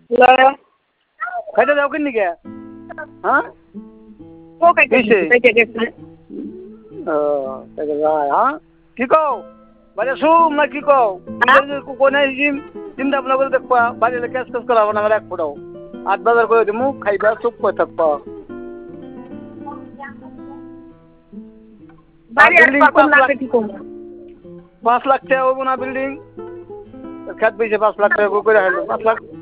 খাইতে যাও কিনি কে হ্যাঁ ও কাইতে গেছে হ্যাঁ কি কও বাড়ি শুম না কি কও কোনে চিন্তা ভাবনা করে দেখবা বাড়ি এলে ক্যাশ ক্যাশ করাবো না এক ফোটাও 8 বাজার করে দিমু খাইবা চুপ করে থাকবা বাড়ি আর কত লাগবে কি কম 5 লাখ টাকা হবো না বিল্ডিং খেত বেশি 5 লাখ টাকা করে হাইলো 5 লাখ